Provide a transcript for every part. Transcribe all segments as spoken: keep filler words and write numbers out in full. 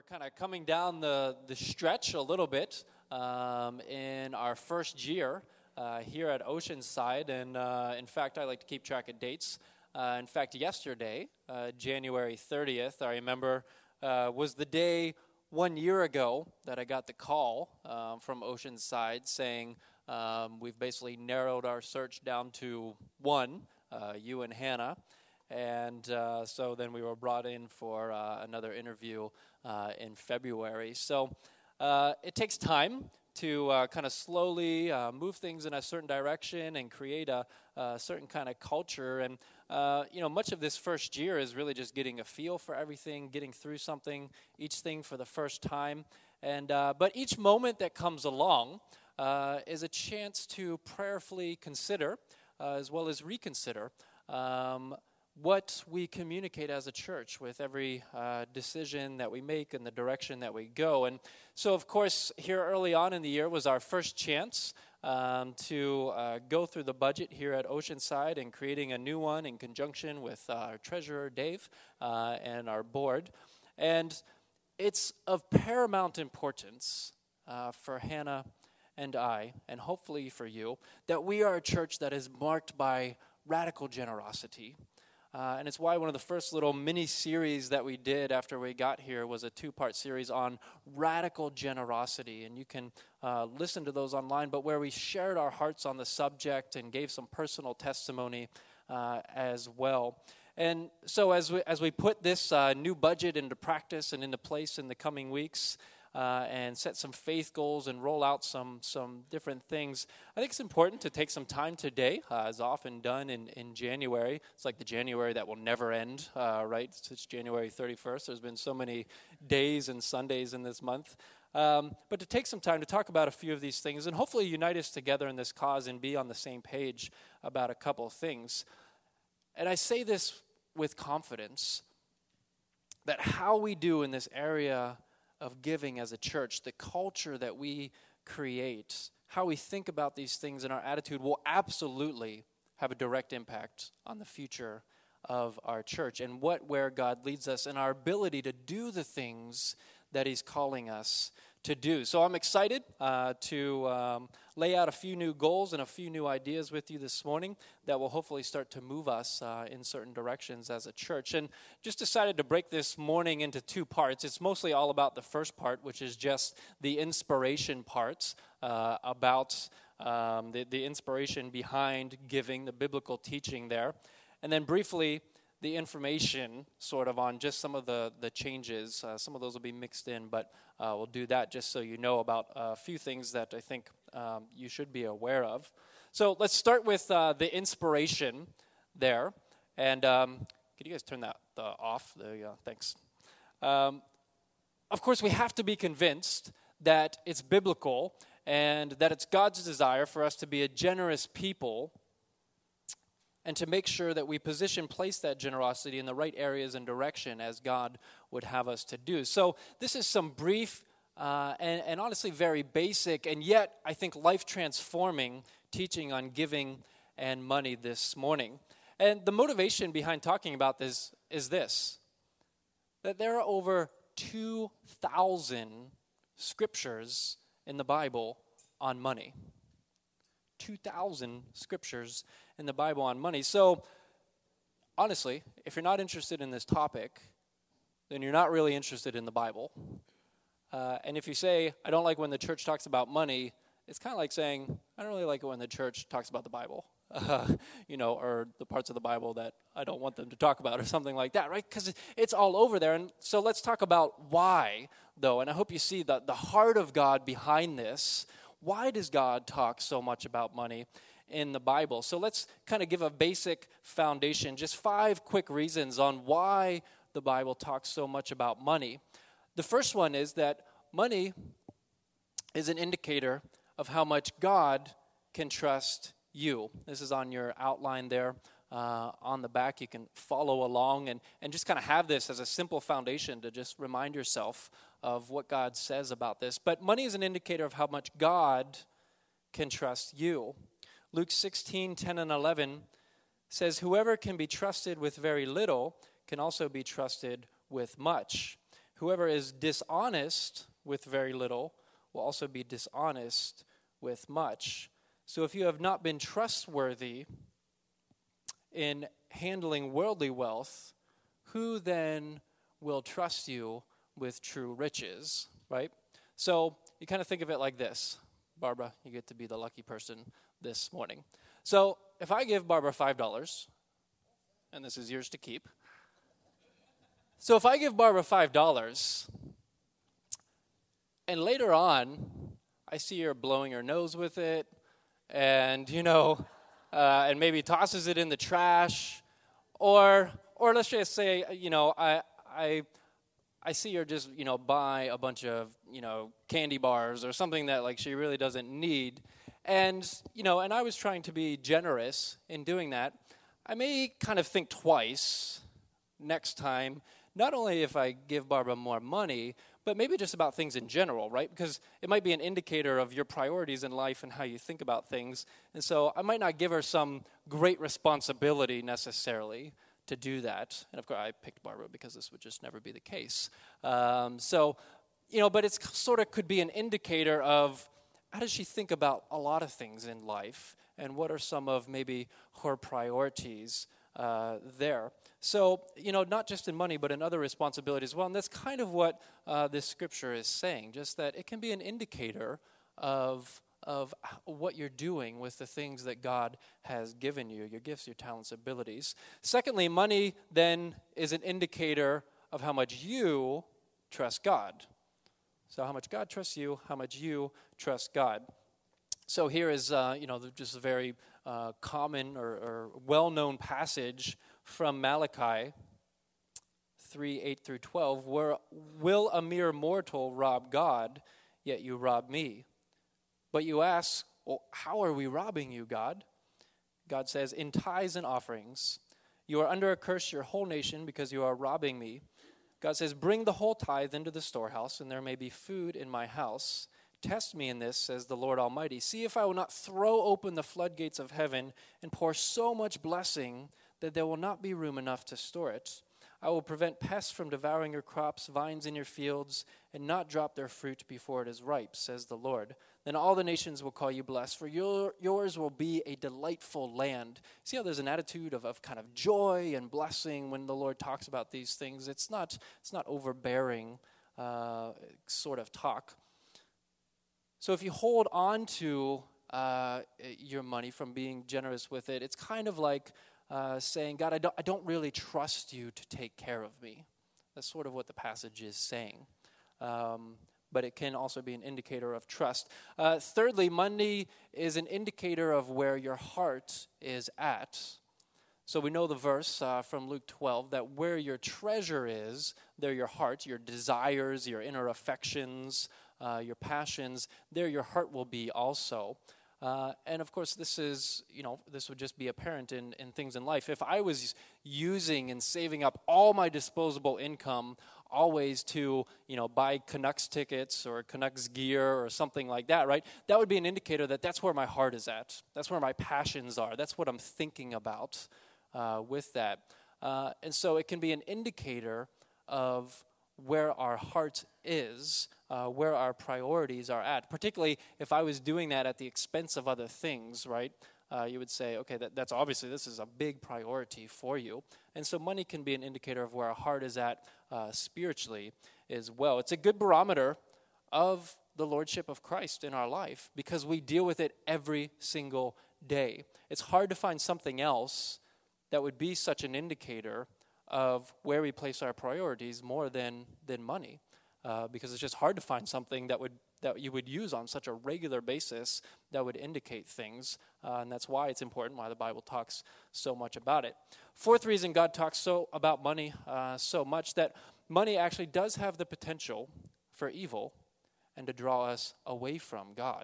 we're kind of coming down the, the stretch a little bit um, in our first year uh, here at Oceanside. And uh, in fact, I like to keep track of dates. Uh, in fact, yesterday, uh, January thirtieth, I remember, uh, was the day one year ago that I got the call uh, from Oceanside saying um, we've basically narrowed our search down to one, uh, you and Hannah. And uh, so then we were brought in for uh, another interview uh, in February. So uh, it takes time to uh, kind of slowly uh, move things in a certain direction and create a, a certain kind of culture. And, uh, you know, much of this first year is really just getting a feel for everything, getting through something, each thing for the first time. And uh, but each moment that comes along uh, is a chance to prayerfully consider, uh, as well as reconsider, um, what we communicate as a church with every uh, decision that we make and the direction that we go. And so, of course, here early on in the year was our first chance um, to uh, go through the budget here at Oceanside and creating a new one in conjunction with uh, our treasurer, Dave, uh, and our board. And it's of paramount importance uh, for Hannah and I, and hopefully for you, that we are a church that is marked by radical generosity. Uh, and it's why one of the first little mini-series that we did after we got here was a two-part series on radical generosity. And you can uh, listen to those online, but where we shared our hearts on the subject and gave some personal testimony uh, as well. And so as we, as we put this uh, new budget into practice and into place in the coming weeks, Uh, and set some faith goals and roll out some some different things, I think it's important to take some time today, uh, as often done in, in January. It's like the January that will never end, uh, right? It's January thirty-first. There's been so many days and Sundays in this month. Um, but to take some time to talk about a few of these things and hopefully unite us together in this cause and be on the same page about a couple of things. And I say this with confidence that how we do in this area of giving as a church, the culture that we create, how we think about these things and our attitude will absolutely have a direct impact on the future of our church and what, where God leads us and our ability to do the things that he's calling us to do. So I'm excited uh, to um, lay out a few new goals and a few new ideas with you this morning that will hopefully start to move us uh, in certain directions as a church. And just decided to break this morning into two parts. It's mostly all about the first part, which is just the inspiration parts uh, about um, the, the inspiration behind giving, the biblical teaching there. And then briefly, the information sort of on just some of the, the changes. Uh, some of those will be mixed in, but uh, we'll do that just so you know about a few things that I think um, you should be aware of. So let's start with uh, the inspiration there. And um, can you guys turn that uh, off? There you go. Thanks. Um, of course, we have to be convinced that it's biblical and that it's God's desire for us to be a generous people and to make sure that we position, place that generosity in the right areas and direction as God would have us to do. So this is some brief uh, and, and honestly very basic and yet I think life-transforming teaching on giving and money this morning. And the motivation behind talking about this is this, that there are over two thousand scriptures in the Bible on money. two thousand scriptures in the Bible on money. So, honestly, if you're not interested in this topic, then you're not really interested in the Bible. Uh, and if you say, I don't like when the church talks about money, it's kind of like saying, I don't really like it when the church talks about the Bible. Uh, you know, or the parts of the Bible that I don't want them to talk about or something like that, right? Because it's all over there. And so let's talk about why, though. And I hope you see the, the heart of God behind this. Why does God talk so much about money in the Bible? So let's kind of give a basic foundation, just five quick reasons on why the Bible talks so much about money. The first one is that money is an indicator of how much God can trust you. This is on your outline there uh, on the back. You can follow along and, and just kind of have this as a simple foundation to just remind yourself of what God says about this. But money is an indicator of how much God can trust you. Luke sixteen, ten and eleven says, whoever can be trusted with very little can also be trusted with much. whoever is dishonest with very little will also be dishonest with much. So if you have not been trustworthy in handling worldly wealth, who then will trust you with true riches, right? So you kind of think of it like this. Barbara, you get to be the lucky person this morning. So if I give Barbara five dollars, and this is yours to keep. So if I give Barbara five dollars, and later on, I see her blowing her nose with it, and, you know, uh, and maybe tosses it in the trash, or or let's just say, you know, I I I see her just, you know, buy a bunch of, you know, candy bars or something that, like, she really doesn't need, and, you know, and I was trying to be generous in doing that. I may kind of think twice next time, not only if I give Barbara more money, but maybe just about things in general, right? Because it might be an indicator of your priorities in life and how you think about things. And so I might not give her some great responsibility necessarily to do that. And of course, I picked Barbara because this would just never be the case. Um, so, you know, but it's sort of could be an indicator of how does she think about a lot of things in life, and what are some of maybe her priorities uh, there. So, you know, not just in money, but in other responsibilities as well. And that's kind of what uh, this scripture is saying, just that it can be an indicator of of what you're doing with the things that God has given you, your gifts, your talents, abilities. Secondly, money then is an indicator of how much you trust God. So how much God trusts you, how much you trust God. So here is, uh, you know, just a very uh, common or, or well-known passage from Malachi three, eight through twelve, where will a mere mortal rob God, yet you rob me? But you ask, well, how are we robbing you, God? God says, in tithes and offerings. You are under a curse, your whole nation, because you are robbing me. God says, bring the whole tithe into the storehouse, and there may be food in my house. Test me in this, says the Lord Almighty. See if I will not throw open the floodgates of heaven and pour so much blessing that there will not be room enough to store it. I will prevent pests from devouring your crops, vines in your fields, and not drop their fruit before it is ripe, says the Lord. Then all the nations will call you blessed, for your, yours will be a delightful land. See how there's an attitude of, of kind of joy and blessing when the Lord talks about these things. It's not, it's not overbearing uh, sort of talk. So if you hold on to uh, your money from being generous with it, it's kind of like uh, saying, God, I don't, I don't really trust you to take care of me. That's sort of what the passage is saying. Um, but it can also be an indicator of trust. Uh, thirdly, money is an indicator of where your heart is at. So we know the verse uh, from Luke twelve, that where your treasure is, there your heart, your desires, your inner affections, uh, your passions, there your heart will be also. Uh, and of course, this is, you know, this would just be apparent in, in things in life. If I was using and saving up all my disposable income always to, you know, buy Canucks tickets or Canucks gear or something like that, right? That would be an indicator that that's where my heart is at. That's where my passions are. That's what I'm thinking about uh, with that. Uh, and so it can be an indicator of where our heart is, uh, where our priorities are at. Particularly if I was doing that at the expense of other things, right? Uh, you would say, okay, that, that's obviously, this is a big priority for you. And so money can be an indicator of where our heart is at uh, spiritually as well. It's a good barometer of the lordship of Christ in our life because we deal with it every single day. It's hard to find something else that would be such an indicator of where we place our priorities more than than money, uh, because it's just hard to find something that would that you would use on such a regular basis that would indicate things, uh, and that's why it's important, why the Bible talks so much about it. Fourth reason God talks so about money uh, so much, that money actually does have the potential for evil and to draw us away from God.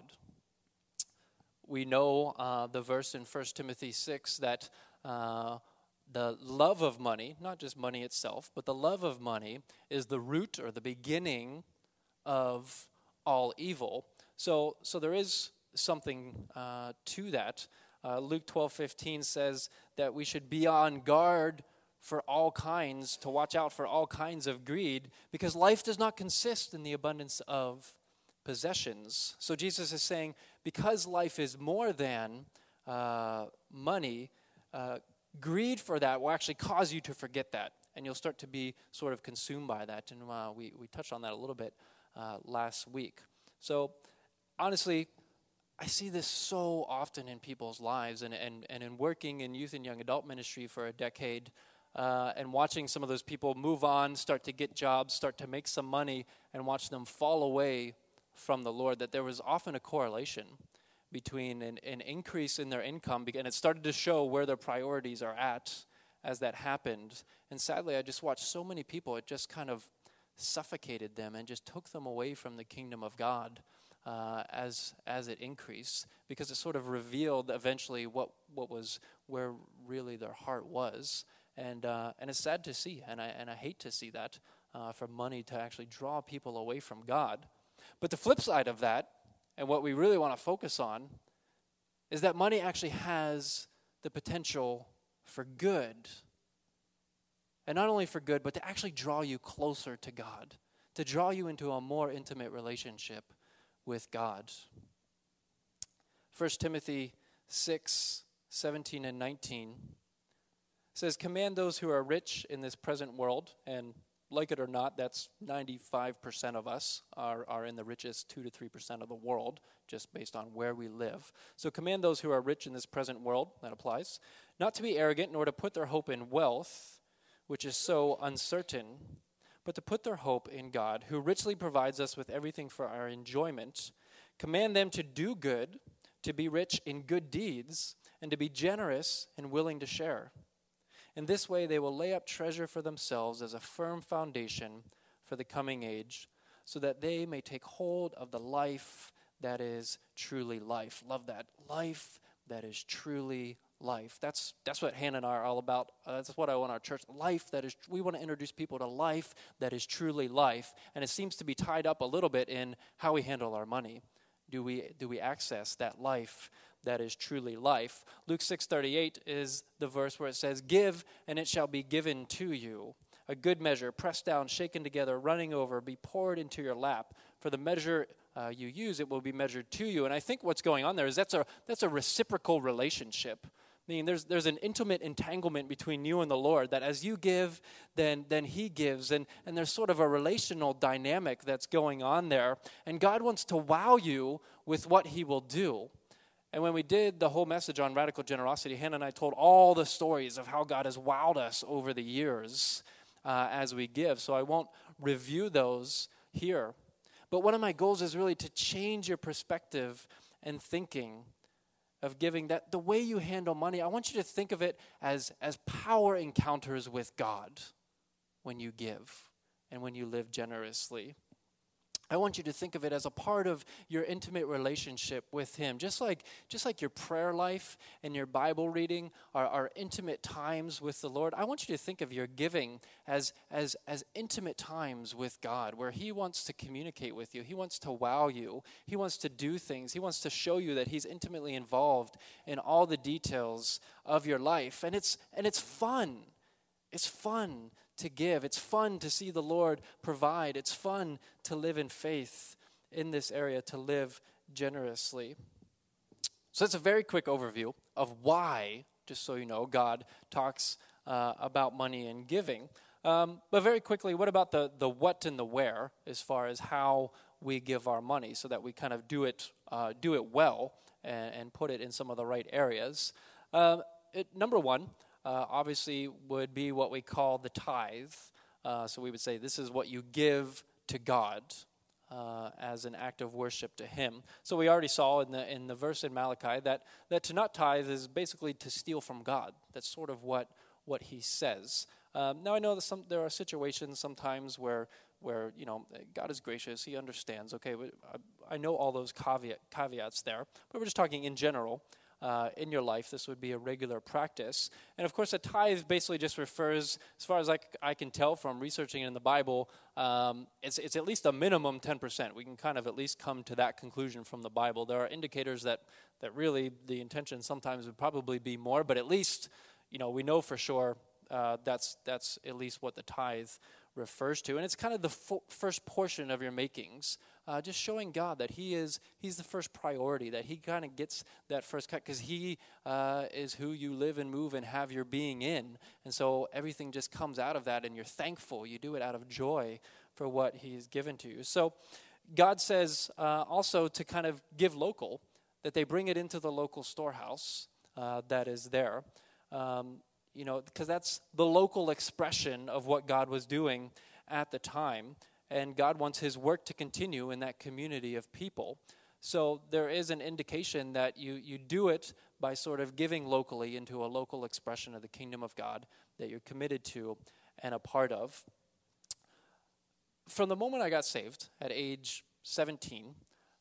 We know uh, the verse in First Timothy six that uh, the love of money, not just money itself, but the love of money is the root or the beginning of all evil. So so there is something uh, to that. Uh, Luke twelve fifteen says that we should be on guard for all kinds, to watch out for all kinds of greed, because life does not consist in the abundance of possessions. So Jesus is saying, because life is more than uh, money, uh, greed for that will actually cause you to forget that, and you'll start to be sort of consumed by that. And uh, we, we touched on that a little bit uh, last week. So honestly, I see this so often in people's lives, and, and, and in working in youth and young adult ministry for a decade, uh, and watching some of those people move on, start to get jobs, start to make some money, and watch them fall away from the Lord, that there was often a correlation between an, an increase in their income, and it started to show where their priorities are at as that happened. And sadly, I just watched so many people, it just kind of suffocated them and just took them away from the kingdom of God. Uh, as as it increased, because it sort of revealed eventually what, what was where really their heart was, and uh, and it's sad to see, and I and I hate to see that uh, for money to actually draw people away from God. But the flip side of that, and what we really want to focus on, is that money actually has the potential for good, and not only for good, but to actually draw you closer to God, to draw you into a more intimate relationship with God. First Timothy six, seventeen and nineteen says, "Command those who are rich in this present world," and like it or not, that's ninety-five percent of us are, are in the richest two to three percent of the world, just based on where we live. So command those who are rich in this present world, that applies, not to be arrogant, nor to put their hope in wealth, which is so uncertain, but to put their hope in God, who richly provides us with everything for our enjoyment. Command them to do good, to be rich in good deeds, and to be generous and willing to share. In this way they will lay up treasure for themselves as a firm foundation for the coming age, so that they may take hold of the life that is truly life. Love that. Life that is truly life. That's that's what Hannah and I are all about. Uh, that's what I want our church. Life that is, we want to introduce people to life that is truly life. And it seems to be tied up a little bit in how we handle our money. Do we do we access that life that is truly life? Luke six thirty-eight is the verse where it says, "Give, and it shall be given to you. A good measure, pressed down, shaken together, running over, be poured into your lap. For the measure uh, you use, it will be measured to you." And I think what's going on there is that's a that's a reciprocal relationship. I mean, there's there's an intimate entanglement between you and the Lord, that as you give, then then He gives. And, and there's sort of a relational dynamic that's going on there. And God wants to wow you with what He will do. And when we did the whole message on radical generosity, Hannah and I told all the stories of how God has wowed us over the years uh, as we give. So I won't review those here. But one of my goals is really to change your perspective and thinking of giving, that the way you handle money, I want you to think of it as, as power encounters with God when you give and when you live generously. I want you to think of it as a part of your intimate relationship with Him. Just like just like your prayer life and your Bible reading are, are intimate times with the Lord, I want you to think of your giving as, as, as intimate times with God, where He wants to communicate with you. He wants to wow you. He wants to do things. He wants to show you that He's intimately involved in all the details of your life. And it's and it's fun. It's fun to give. It's fun to see the Lord provide. It's fun to live in faith in this area, to live generously. So that's a very quick overview of why, just so you know, God talks uh, about money and giving. Um, but very quickly, what about the, the what and the where as far as how we give our money, so that we kind of do it uh, do it well and, and put it in some of the right areas? Um, it, number one, Uh, obviously would be what we call the tithe. Uh, so we would say this is what you give to God uh, as an act of worship to Him. So we already saw in the in the verse in Malachi that, that to not tithe is basically to steal from God. That's sort of what, what He says. Um, now I know that some there are situations sometimes where where you know God is gracious, He understands. Okay, I, I know all those caveat, caveats there, but we're just talking in general. Uh, in your life, this would be a regular practice. And of course, a tithe basically just refers, as far as I, I can tell from researching in the Bible, um, it's, it's at least a minimum ten percent. We can kind of at least come to that conclusion from the Bible. There are indicators that, that really the intention sometimes would probably be more, but at least, you know, we know for sure uh, that's that's at least what the tithe refers to. And it's kind of the fo- first portion of your makings, uh, just showing God that he is he's the first priority, that he kind of gets that first cut because he uh, is who you live and move and have your being in. And so everything just comes out of that, and you're thankful. You do it out of joy for what he's given to you. So God says uh, also to kind of give local, that they bring it into the local storehouse uh, that is there. Um, you know, because that's the local expression of what God was doing at the time. And God wants his work to continue in that community of people. So there is an indication that you, you do it by sort of giving locally into a local expression of the kingdom of God that you're committed to and a part of. From the moment I got saved at age seventeen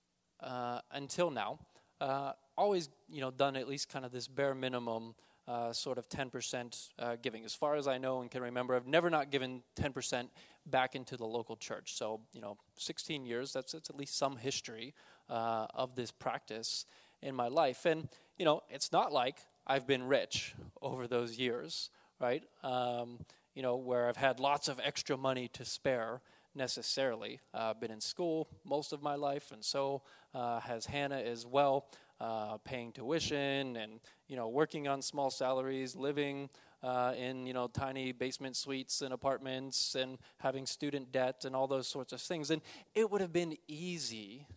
uh, until now, uh, always, you know, done at least kind of this bare minimum uh, sort of ten percent uh, giving. As far as I know and can remember, I've never not given ten percent back into the local church. So, you know, sixteen years, that's, that's at least some history uh, of this practice in my life. And, you know, it's not like I've been rich over those years, right? Um, you know, where I've had lots of extra money to spare necessarily. I've uh, been in school most of my life, and so uh, has Hannah as well, uh, paying tuition and, you know, working on small salaries, living uh, in, you know, tiny basement suites and apartments and having student debt and all those sorts of things. And it would have been easy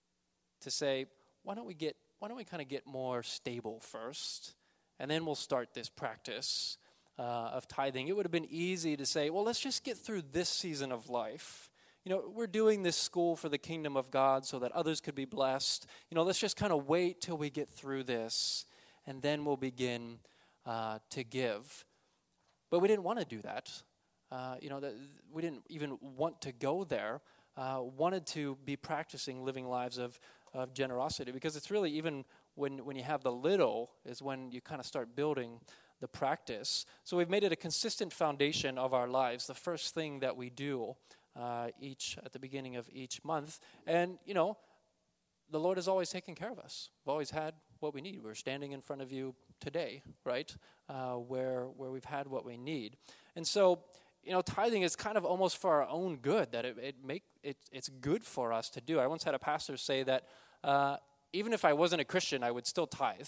to say, why don't we get, why don't we kind of get more stable first, and then we'll start this practice Uh, of tithing. It would have been easy to say, well, let's just get through this season of life. You know, we're doing this school for the kingdom of God so that others could be blessed. You know, let's just kind of wait till we get through this, and then we'll begin uh, to give. But we didn't want to do that. Uh, you know, that we didn't even want to go there. Uh, wanted to be practicing living lives of, of generosity, because it's really even when, when you have the little is when you kind of start building the practice. So we've made it a consistent foundation of our lives, the first thing that we do uh, each at the beginning of each month. And, you know, the Lord has always taken care of us. We've always had what we need. We're standing in front of you today, right, uh, where where we've had what we need. And so, you know, tithing is kind of almost for our own good, that it, it make it it's good for us to do. I once had a pastor say that uh, even if I wasn't a Christian, I would still tithe.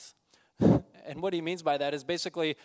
And what he means by that is basically,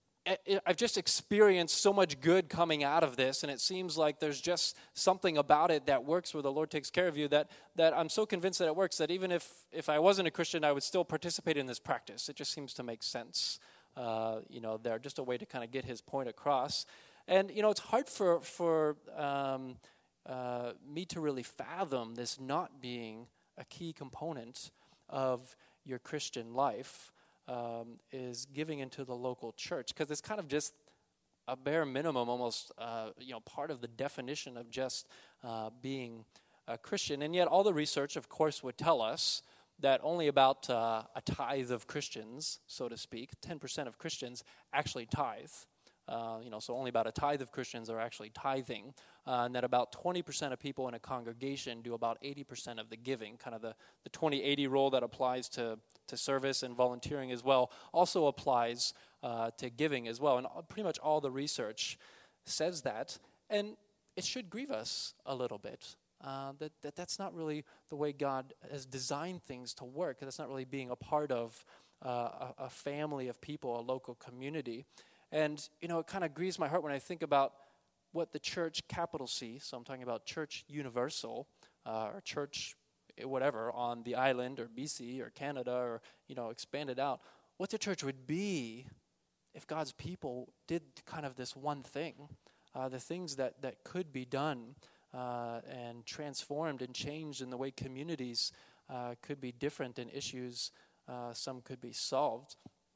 I've just experienced so much good coming out of this, and it seems like there's just something about it that works where the Lord takes care of you, that that I'm so convinced that it works that even if, if I wasn't a Christian, I would still participate in this practice. It just seems to make sense, uh, you know, there, just a way to kind of get his point across. And, you know, it's hard for, for um, uh, me to really fathom this not being a key component of your Christian life. Um, is giving into the local church, because it's kind of just a bare minimum, almost, uh, you know, part of the definition of just uh, being a Christian. And yet all the research, of course, would tell us that only about uh, a tithe of Christians, so to speak, ten percent of Christians actually tithe. Uh, you know, so only about a tithe of Christians are actually tithing, uh, and that about twenty percent of people in a congregation do about eighty percent of the giving. Kind of the, the twenty eighty rule that applies to, to service and volunteering as well also applies uh, to giving as well. And pretty much all the research says that. And it should grieve us a little bit, uh, that, that that's not really the way God has designed things to work. That's not really being a part of uh, a, a family of people, a local community. And, you know, it kind of grieves my heart when I think about what the church, capital C, so I'm talking about Church Universal, uh, or church whatever, on the island, or B C, or Canada, or, you know, expanded out, what the church would be if God's people did kind of this one thing, uh, the things that, that could be done uh, and transformed and changed in the way communities uh, could be different and issues, uh, some could be solved.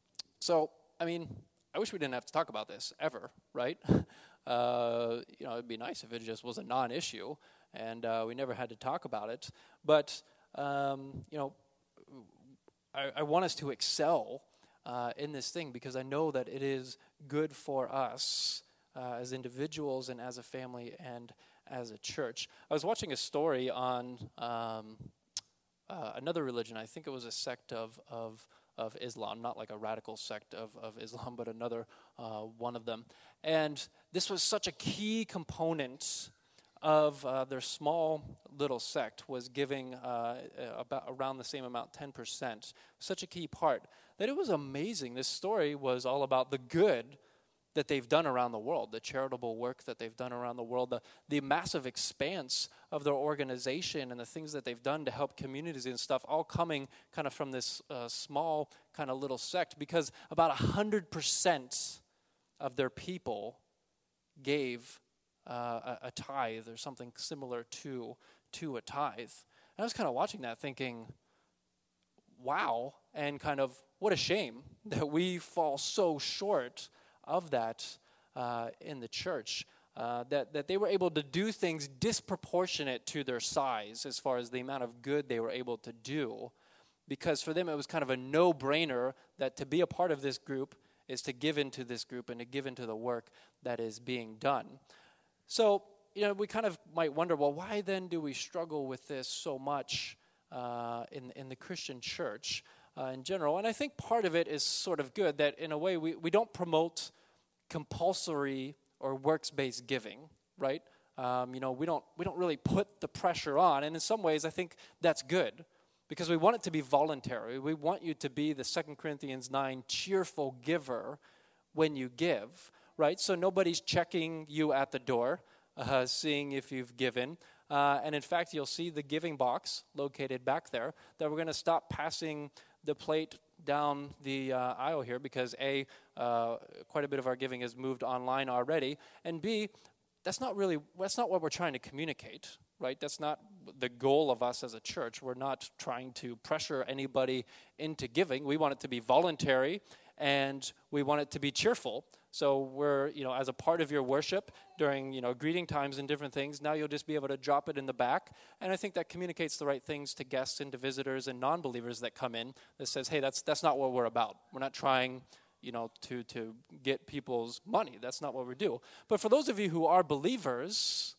So, I mean, I wish we didn't have to talk about this ever, right? Uh, you know, it'd be nice if it just was a non-issue and uh, we never had to talk about it. But, um, you know, I, I want us to excel uh, in this thing, because I know that it is good for us uh, as individuals and as a family and as a church. I was watching a story on um, uh, another religion. I think it was a sect of, of of Islam, not like a radical sect of, of Islam, but another uh, one of them. And this was such a key component of uh, their small little sect, was giving uh, about around the same amount, ten percent. Such a key part that it was amazing. This story was all about the good that they've done around the world, the charitable work that they've done around the world, the, the massive expanse of their organization and the things that they've done to help communities and stuff, all coming kind of from this uh, small kind of little sect, because about one hundred percent of their people gave uh, a, a tithe or something similar to, to a tithe. And I was kind of watching that thinking, wow, and kind of what a shame that we fall so short of that uh, in the church, uh, that, that they were able to do things disproportionate to their size as far as the amount of good they were able to do, because for them it was kind of a no-brainer that to be a part of this group is to give into this group and to give into the work that is being done. So, you know, we kind of might wonder, well, why then do we struggle with this so much uh, in, in the Christian church? Uh, in general, and I think part of it is sort of good that in a way we, we don't promote compulsory or works-based giving, right? Um, you know, we don't we don't really put the pressure on, and in some ways I think that's good because we want it to be voluntary. We want you to be the Second Corinthians nine cheerful giver when you give, right? So nobody's checking you at the door, uh, seeing if you've given. Uh, and in fact, you'll see the giving box located back there, that we're going to stop passing the plate down the uh, aisle here because A, uh, quite a bit of our giving has moved online already, and B, that's not really, that's not what we're trying to communicate, right? That's not the goal of us as a church. We're not trying to pressure anybody into giving. We want it to be voluntary, and we want it to be cheerful. So we're, you know, as a part of your worship during, you know, greeting times and different things, now you'll just be able to drop it in the back. And I think that communicates the right things to guests and to visitors and non-believers that come in that says, hey, that's that's not what we're about. We're not trying, you know, to, to get people's money. That's not what we do. But for those of you who are believers,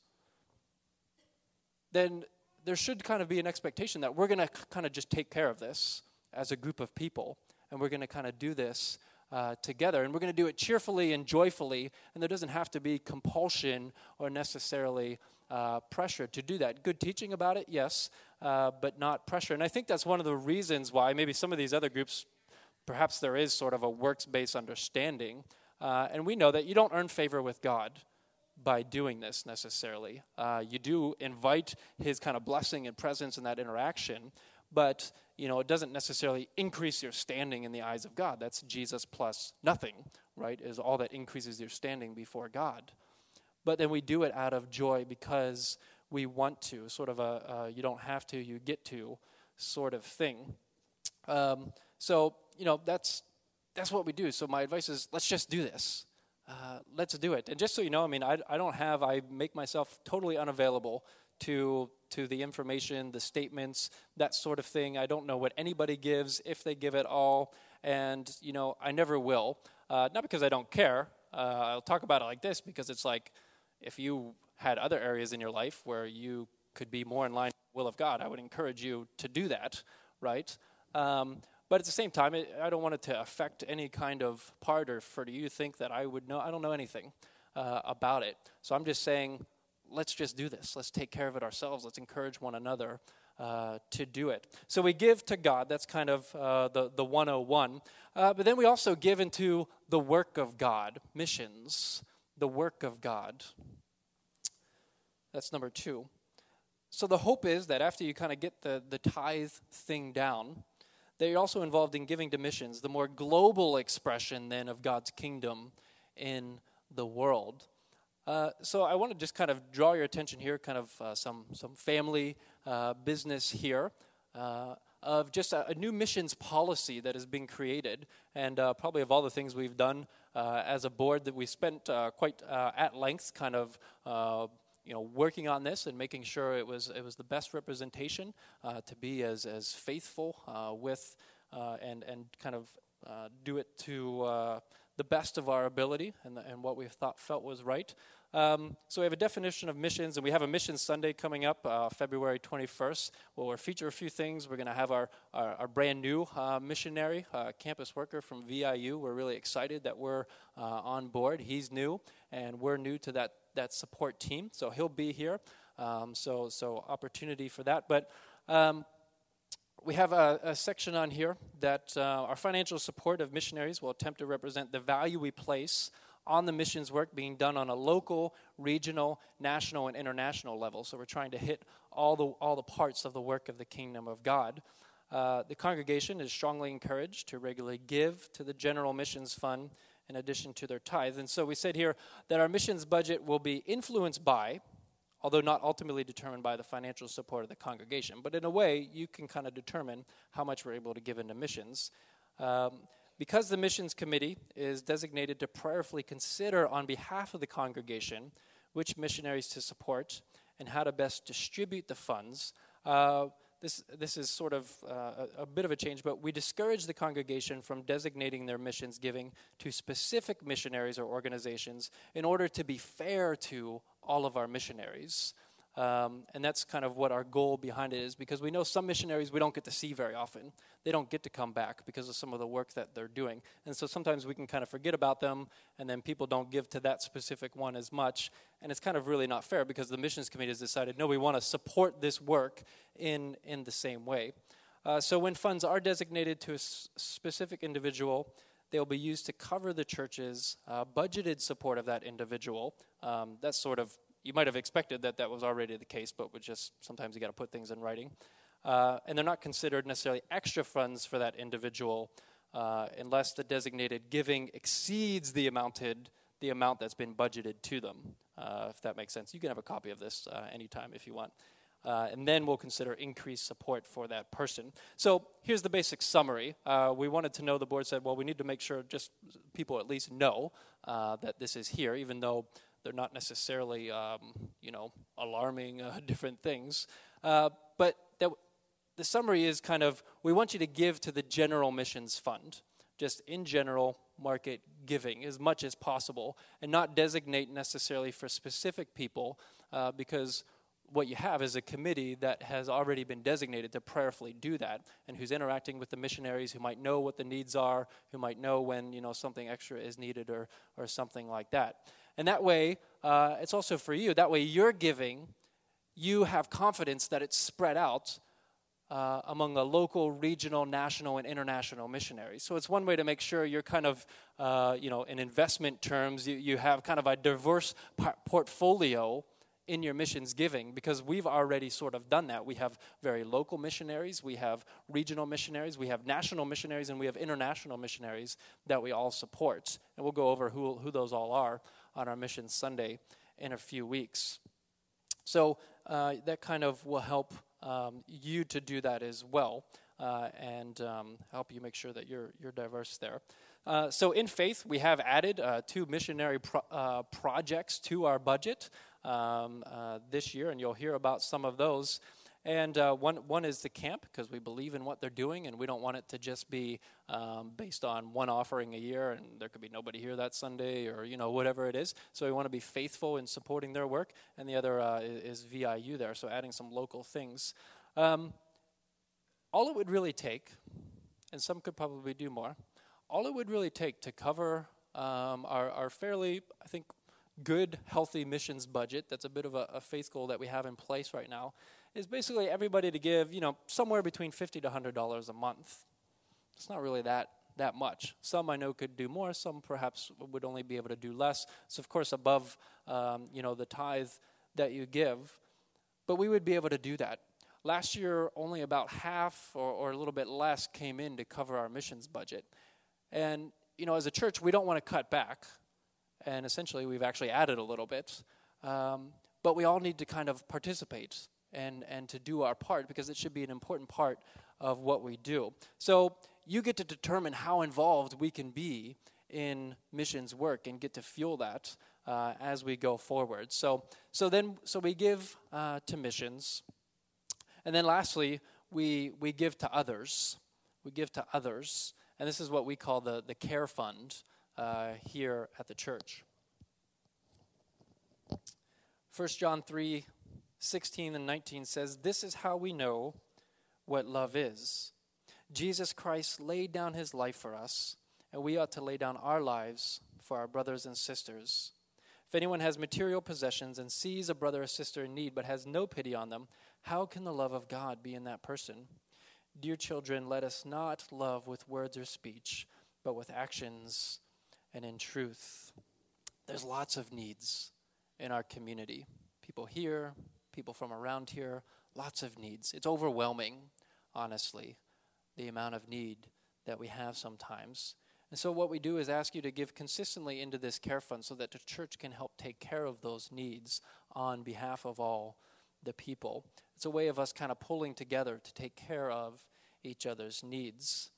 then there should kind of be an expectation that we're going to kind of just take care of this as a group of people. And we're going to kind of do this uh, together. And we're going to do it cheerfully and joyfully. And there doesn't have to be compulsion or necessarily uh, pressure to do that. Good teaching about it, yes, uh, but not pressure. And I think that's one of the reasons why maybe some of these other groups, perhaps there is sort of a works-based understanding. Uh, and we know that you don't earn favor with God by doing this necessarily. Uh, you do invite his kind of blessing and presence in that interaction, but you know, it doesn't necessarily increase your standing in the eyes of God. That's Jesus plus nothing, right, is all that increases your standing before God. But then we do it out of joy because we want to, sort of a uh, you don't have to, you get to sort of thing. Um, so, you know, that's that's what we do. So my advice is let's just do this. Uh, let's do it. And just so you know, I mean, I, I don't have, I make myself totally unavailable to to the information, the statements, that sort of thing. I don't know what anybody gives, if they give at all, and, you know, I never will. Uh, not because I don't care. Uh, I'll talk about it like this because it's like if you had other areas in your life where you could be more in line with the will of God, I would encourage you to do that, right? Um, but at the same time, it, I don't want it to affect any kind of part or for you to think that I would know. I don't know anything uh, about it. So I'm just saying, let's just do this. Let's take care of it ourselves. Let's encourage one another uh, to do it. So we give to God. That's kind of uh, the, the one oh one. Uh, but then we also give into the work of God, missions, the work of God. That's number two. So the hope is that after you kind of get the, the tithe thing down, that you're also involved in giving to missions, the more global expression then of God's kingdom in the world. Uh, so I want to just kind of draw your attention here, kind of uh, some some family uh, business here, uh, of just a, a new missions policy that has been created, and uh, probably of all the things we've done uh, as a board that we spent uh, quite uh, at length, kind of uh, you know working on this and making sure it was it was the best representation uh, to be as as faithful uh, with uh, and and kind of uh, do it to. Uh, the best of our ability and, the, and what we thought felt was right. Um, so we have a definition of missions, and we have a Mission Sunday coming up uh, February twenty-first, where we'll feature a few things. We're going to have our, our, our brand new uh, missionary, uh, campus worker from V I U. We're really excited that we're uh, on board. He's new, and we're new to that, that support team, so he'll be here. Um, so, so opportunity for that. But um, we have a, a section on here that uh, our financial support of missionaries will attempt to represent the value we place on the missions work being done on a local, regional, national, and international level. So we're trying to hit all the all the parts of the work of the kingdom of God. Uh, the congregation is strongly encouraged to regularly give to the general missions fund in addition to their tithe. And so we said here that our missions budget will be influenced by, although not ultimately determined by, the financial support of the congregation. But in a way, you can kind of determine how much we're able to give into missions. Um, Because the missions committee is designated to prayerfully consider on behalf of the congregation which missionaries to support and how to best distribute the funds, uh, this this is sort of uh, a, a bit of a change, but we discourage the congregation from designating their missions giving to specific missionaries or organizations in order to be fair to all of our missionaries. Um, and that's kind of what our goal behind it is, because we know some missionaries we don't get to see very often. They don't get to come back because of some of the work that they're doing. And so sometimes we can kind of forget about them, and then people don't give to that specific one as much. And it's kind of really not fair, because the missions committee has decided, no, we want to support this work in, in the same way. Uh, so when funds are designated to a s- specific individual, they will be used to cover the church's uh, budgeted support of that individual. Um, that's sort of You might have expected that that was already the case, but with just sometimes you got to put things in writing. Uh, and they're not considered necessarily extra funds for that individual uh, unless the designated giving exceeds the amounted the amount that's been budgeted to them, uh, if that makes sense. You can have a copy of this uh, anytime if you want. Uh, and then we'll consider increased support for that person. So here's the basic summary. Uh, we wanted to know, the board said, well, we need to make sure just people at least know uh, that this is here, even though they're not necessarily, um, you know, alarming uh, different things. Uh, but that, the summary is kind of, we want you to give to the general missions fund, just in general market giving as much as possible, and not designate necessarily for specific people, uh, because what you have is a committee that has already been designated to prayerfully do that, and who's interacting with the missionaries, who might know what the needs are, who might know when, you know, something extra is needed or or something like that. And that way, uh, it's also for you. That way you're giving, you have confidence that it's spread out uh, among the local, regional, national, and international missionaries. So it's one way to make sure you're kind of, uh, you know, in investment terms, you, you have kind of a diverse p- portfolio in your missions giving, because we've already sort of done that. We have very local missionaries, we have regional missionaries, we have national missionaries, and we have international missionaries that we all support. And we'll go over who, who those all are on our Mission Sunday in a few weeks. So uh, that kind of will help um, you to do that as well, uh, and um, help you make sure that you're you're diverse there. Uh, so in faith, we have added uh, two missionary pro- uh, projects to our budget um, uh, this year, and you'll hear about some of those. And uh, one one is the camp, because we believe in what they're doing, and we don't want it to just be um, based on one offering a year, and there could be nobody here that Sunday, or you know whatever it is. So we want to be faithful in supporting their work. And the other uh, is V I U there, so adding some local things. Um, all it would really take, and some could probably do more, all it would really take to cover um, our, our fairly, I think, good, healthy missions budget, that's a bit of a, a faith goal that we have in place right now, is basically everybody to give, you know, somewhere between fifty to one hundred dollars a month. It's not really that that much. Some I know could do more, some perhaps would only be able to do less. It's of course above, um, you know, the tithe that you give, but we would be able to do that. Last year, only about half or, or a little bit less came in to cover our missions budget. And, you know, as a church, we don't want to cut back. And essentially, we've actually added a little bit. Um, but we all need to kind of participate and, and to do our part, because it should be an important part of what we do. So you get to determine how involved we can be in missions work and get to fuel that uh, as we go forward. So so then so we give uh, to missions. And then lastly, we we give to others. We give to others. And this is what we call the, the care fund. uh, here at the church. First John three, sixteen and nineteen says, "This is how we know what love is. Jesus Christ laid down his life for us, and we ought to lay down our lives for our brothers and sisters. If anyone has material possessions and sees a brother or sister in need but has no pity on them, how can the love of God be in that person? Dear children, let us not love with words or speech, but with actions and in truth." There's lots of needs in our community. People here, people from around here, lots of needs. It's overwhelming, honestly, the amount of need that we have sometimes. And so what we do is ask you to give consistently into this care fund so that the church can help take care of those needs on behalf of all the people. It's a way of us kind of pulling together to take care of each other's needs.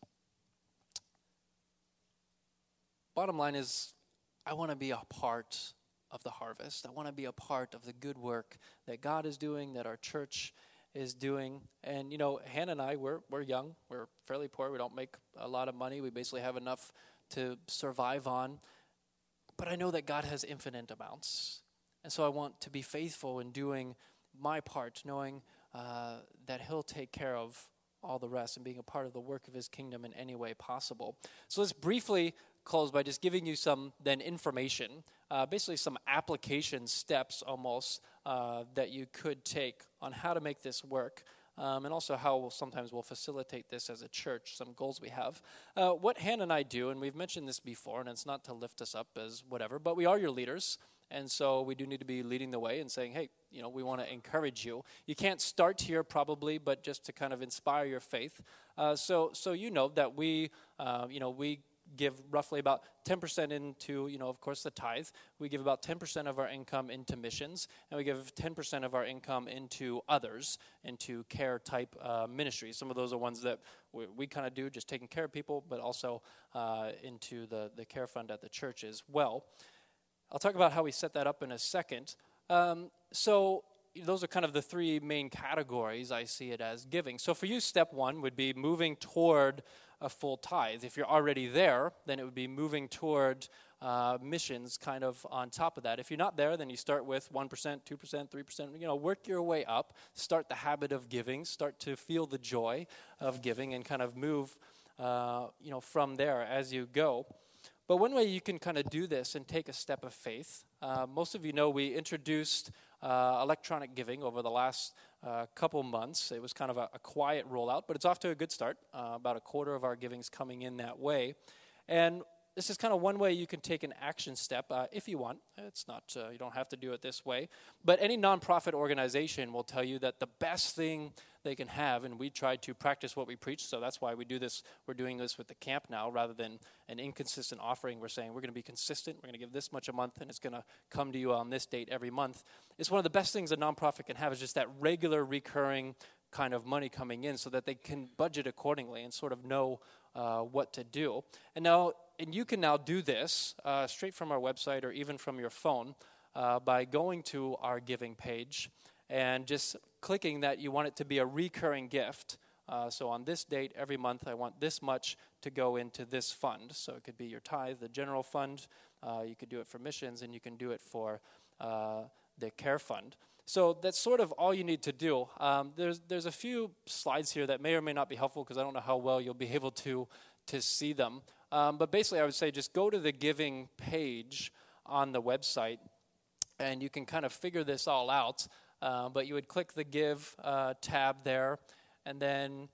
Bottom line is, I want to be a part of the harvest. I want to be a part of the good work that God is doing, that our church is doing. And, you know, Hannah and I, we're we're young. We're fairly poor. We don't make a lot of money. We basically have enough to survive on. But I know that God has infinite amounts. And so I want to be faithful in doing my part, knowing uh, that he'll take care of all the rest and being a part of the work of his kingdom in any way possible. So let's briefly close by just giving you some then information, uh, basically some application steps almost uh, that you could take on how to make this work, um, and also how we'll, sometimes we'll facilitate this as a church, some goals we have. Uh, what Hannah and I do, and we've mentioned this before, and it's not to lift us up as whatever, but we are your leaders, and so we do need to be leading the way and saying, hey, you know, we want to encourage you. You can't start here probably, but just to kind of inspire your faith. Uh, so, so you know that we, uh, you know, we give roughly about ten percent into, you know, of course, the tithe. We give about ten percent of our income into missions, and we give ten percent of our income into others, into care-type uh, ministries. Some of those are ones that we, we kind of do, just taking care of people, but also uh, into the, the care fund at the church as well. I'll talk about how we set that up in a second. Um, so those are kind of the three main categories I see it as giving. So for you, step one would be moving toward a full tithe. If you're already there, then it would be moving toward uh, missions kind of on top of that. If you're not there, then you start with one percent, two percent, three percent, you know, work your way up, start the habit of giving, start to feel the joy of giving, and kind of move, uh, you know, from there as you go. But one way you can kind of do this and take a step of faith, uh, most of you know we introduced uh, electronic giving over the last uh, couple months. It was kind of a, a quiet rollout, but it's off to a good start. Uh, about a quarter of our giving's coming in that way. And this is kind of one way you can take an action step uh, if you want. It's not, uh, you don't have to do it this way. But any nonprofit organization will tell you that the best thing they can have, and we try to practice what we preach, so that's why we do this. We're doing this with the camp now rather than an inconsistent offering. We're saying we're going to be consistent. We're going to give this much a month, and it's going to come to you on this date every month. It's one of the best things a nonprofit can have is just that regular, recurring kind of money coming in so that they can budget accordingly and sort of know uh, what to do. And now, and you can now do this uh, straight from our website or even from your phone uh, by going to our giving page and just clicking that you want it to be a recurring gift. Uh, so on this date, every month, I want this much to go into this fund. So it could be your tithe, the general fund. Uh, you could do it for missions, and you can do it for uh, the care fund. So that's sort of all you need to do. Um, there's there's a few slides here that may or may not be helpful because I don't know how well you'll be able to to see them. Um, but basically, I would say just go to the giving page on the website, and you can kind of figure this all out. Uh, but you would click the Give uh, tab there, and then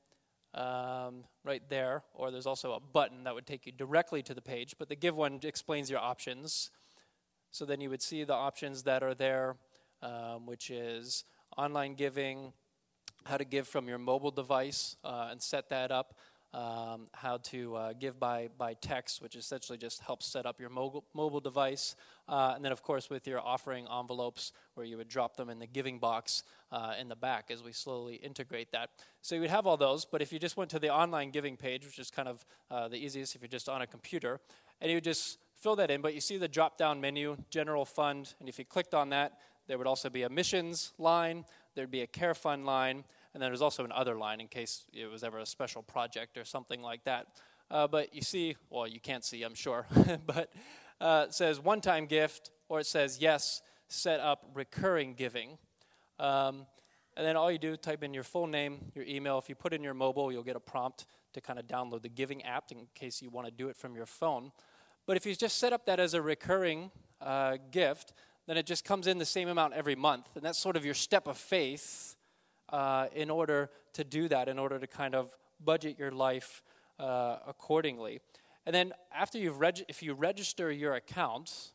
um, right there, or there's also a button that would take you directly to the page. But the Give one explains your options. So then you would see the options that are there, um, which is online giving, how to give from your mobile device uh, and set that up. Um, how to uh, give by, by text, which essentially just helps set up your mobile, mobile device. Uh, and then, of course, with your offering envelopes where you would drop them in the giving box uh, in the back as we slowly integrate that. So you would have all those, but if you just went to the online giving page, which is kind of uh, the easiest if you're just on a computer, and you would just fill that in, but you see the drop-down menu, General Fund, and if you clicked on that, there would also be a missions line, there'd be a care fund line, and then there's also an other line in case it was ever a special project or something like that. uh, but you see, well, you can't see, I'm sure, but uh, it says one-time gift, or it says, yes, set up recurring giving. Um, and then all you do, type in your full name, your email. If you put in your mobile, you'll get a prompt to kind of download the Giving app in case you want to do it from your phone. But if you just set up that as a recurring uh, gift, then it just comes in the same amount every month. And that's sort of your step of faith uh, in order to do that, in order to kind of budget your life uh, accordingly. And then after you've reg- if you register your account,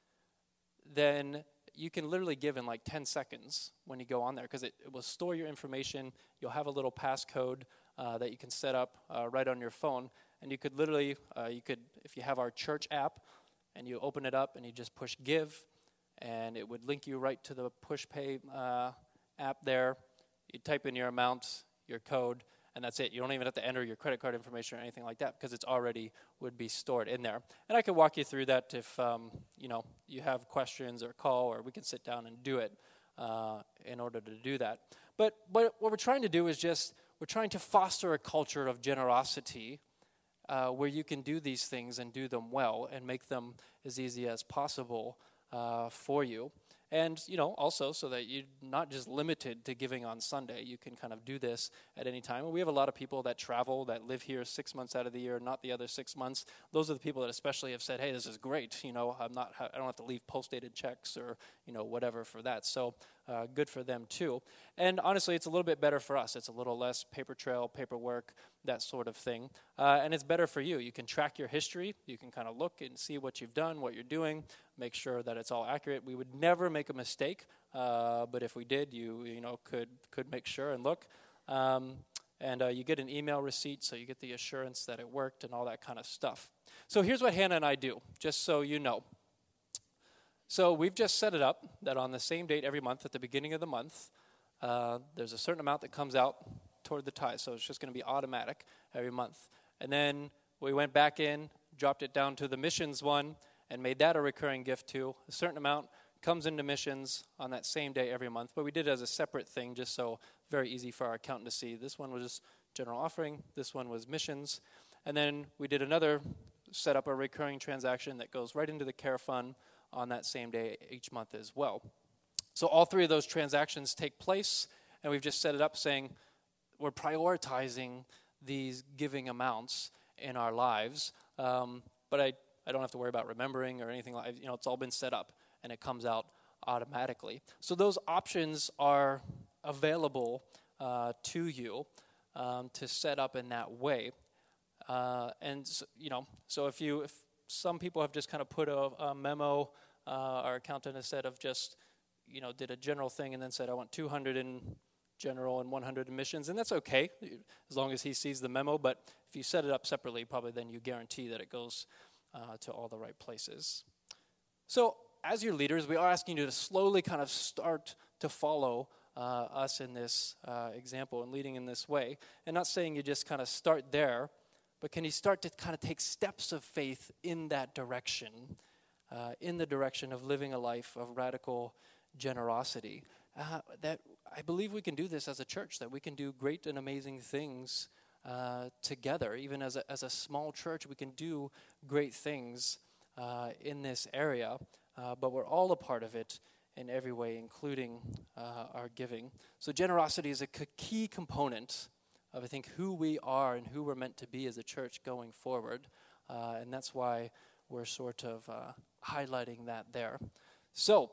then you can literally give in like ten seconds when you go on there, because it, it will store your information. You'll have a little passcode uh, that you can set up uh, right on your phone. And you could literally, uh, you could, if you have our church app, and you open it up and you just push give, and it would link you right to the push pay uh, app there. You type in your amount, your code, and that's it. You don't even have to enter your credit card information or anything like that, because it's already would be stored in there. And I could walk you through that if um, you know you have questions or call, or we can sit down and do it uh, in order to do that. But but what we're trying to do is just we're trying to foster a culture of generosity, uh, where you can do these things and do them well and make them as easy as possible uh, for you. And, you know, also so that you're not just limited to giving on Sunday. You can kind of do this at any time. And we have a lot of people that travel, that live here six months out of the year, not the other six months. Those are the people that especially have said, hey, this is great. You know, I'm not, I don't have to leave post-dated checks or, you know, whatever for that. So uh, good for them, too. And honestly, it's a little bit better for us. It's a little less paper trail, paperwork, that sort of thing. Uh, and it's better for you. You can track your history. You can kind of look and see what you've done, what you're doing, make sure that it's all accurate. We would never make a mistake, uh, but if we did, you you know could could make sure and look. Um, and uh, you get an email receipt, so you get the assurance that it worked and all that kind of stuff. So here's what Hannah and I do, just so you know. So we've just set it up that on the same date every month, at the beginning of the month, uh, there's a certain amount that comes out toward the tithe, so it's just going to be automatic every month. And then we went back in, dropped it down to the missions one, and made that a recurring gift too. A certain amount comes into missions on that same day every month, but we did it as a separate thing, just so very easy for our accountant to see. This one was just general offering, this one was missions. And then we did another, set up a recurring transaction that goes right into the care fund on that same day each month as well. So all three of those transactions take place, and we've just set it up saying we're prioritizing these giving amounts in our lives. Um, but I, I don't have to worry about remembering or anything like, you know, it's all been set up and it comes out automatically. So those options are available uh, to you um, to set up in that way. Uh, and, you know, so if you, if some people have just kind of put a, a memo, uh, our accountant has said of just, you know, did a general thing and then said, I want two hundred in general and one hundred in missions, and that's okay as long as he sees the memo. But if you set it up separately, probably then you guarantee that it goes uh, to all the right places. So as your leaders, we are asking you to slowly kind of start to follow uh, us in this uh, example and leading in this way. And not saying you just kind of start there, but can you start to kind of take steps of faith in that direction, uh, in the direction of living a life of radical generosity. Uh, that I believe we can do this as a church, that we can do great and amazing things uh, together. Even as a, as a small church, we can do great things uh, in this area, uh, but we're all a part of it in every way, including uh, our giving. So generosity is a c- key component of, I think, who we are and who we're meant to be as a church going forward, uh, and that's why we're sort of uh, highlighting that there. So,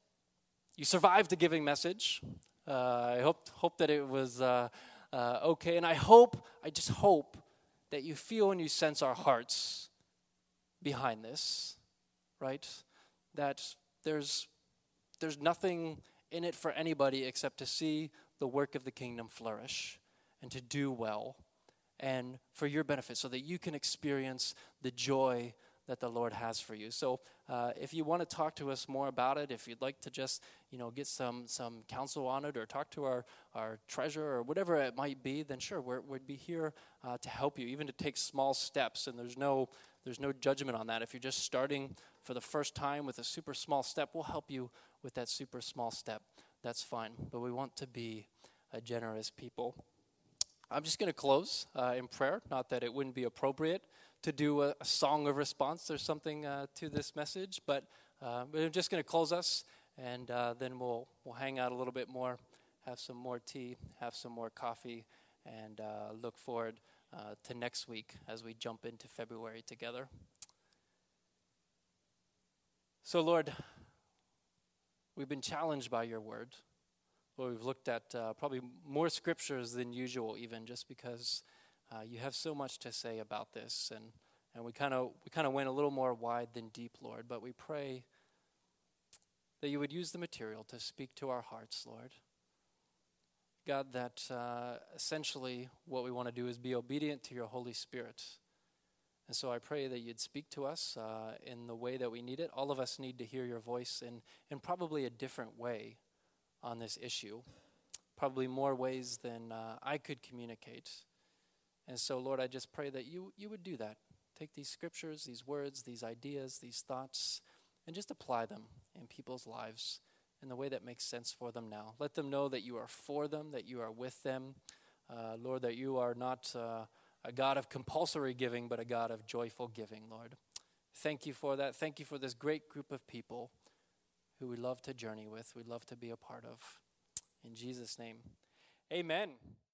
you survived the giving message. Uh, I hope hope that it was uh, uh, okay, and I hope, I just hope that you feel and you sense our hearts behind this, right? That there's there's nothing in it for anybody except to see the work of the kingdom flourish and to do well, and for your benefit, so that you can experience the joy that the Lord has for you. So uh, if you want to talk to us more about it, if you'd like to just, you know, get some some counsel on it, or talk to our, our treasurer or whatever it might be, then sure, we're, we'd be here uh, to help you, even to take small steps. And there's no there's no judgment on that. If you're just starting for the first time with a super small step, we'll help you with that super small step. That's fine. But we want to be a generous people. I'm just going to close uh, in prayer. Not that it wouldn't be appropriate to do a, a song of response or something uh, to this message, but, uh, but I'm just going to close us, and uh, then we'll we'll hang out a little bit more, have some more tea, have some more coffee, and uh, look forward uh, to next week as we jump into February together. So, Lord, we've been challenged by your word. Lord, we've looked at uh, probably more scriptures than usual, even just because uh, you have so much to say about this, and and we kind of we kind of went a little more wide than deep, Lord. But we pray that you would use the material to speak to our hearts, Lord. God, that uh, essentially what we want to do is be obedient to your Holy Spirit. And so I pray that you'd speak to us uh, in the way that we need it. All of us need to hear your voice in, in probably a different way on this issue, probably more ways than uh, I could communicate. And so, Lord, I just pray that you you would do that. Take these scriptures, these words, these ideas, these thoughts, and just apply them in people's lives in the way that makes sense for them now. Let them know that you are for them, that you are with them. Uh, Lord, that you are not uh, a God of compulsory giving, but a God of joyful giving, Lord. Thank you for that. Thank you for this great group of people who we love to journey with, we love to be a part of. In Jesus' name, amen.